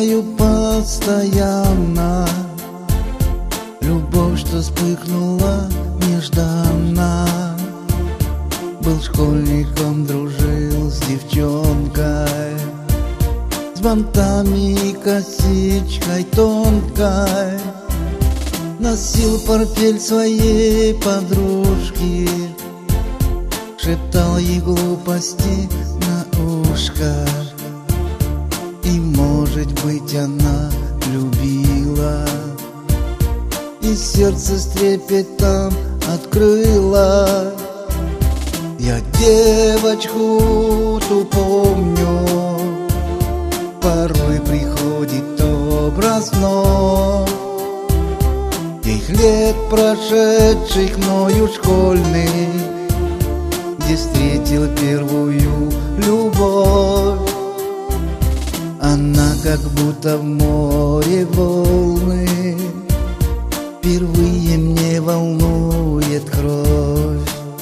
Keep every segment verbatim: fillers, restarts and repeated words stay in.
вспоминаю постоянно любовь, что вспыхнула нежданно. Был школьником, дружил с девчонкой, с бантами и косичкой тонкой. Носил портфель своей подружки, шептал ей глупости на ушко. И, может быть, она любила, и сердце с трепетом открыла. Я девочку ту помню, порой приходит образ вновь тех лет, прошедших мною школьных, где встретил первую любовь. Она как будто в море волны, впервые мне волнует кровь.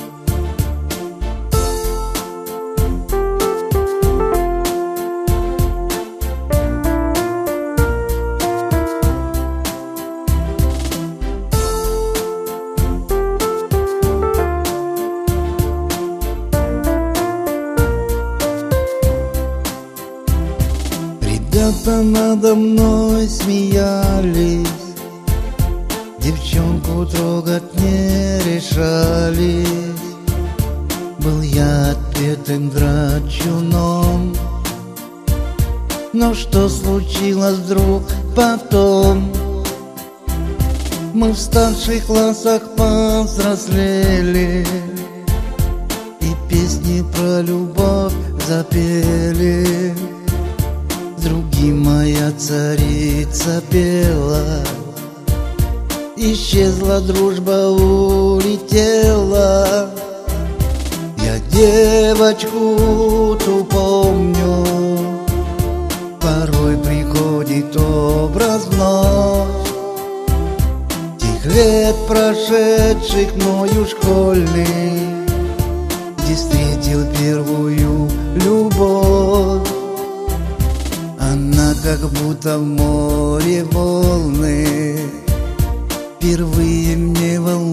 Ребята надо мной смеялись, девчонку трогать не решались. Был я отпетым драчуном, но что случилось вдруг потом? Мы в старших классах повзрослели и песни про любовь запели. Другим моя царица пела, исчезла дружба, улетела. Я девочку ту помню, порой приходит образ вновь тех лет, прошедших мною школьных, где встретил первую любовь. Она как будто в море волны, впервые мне волнует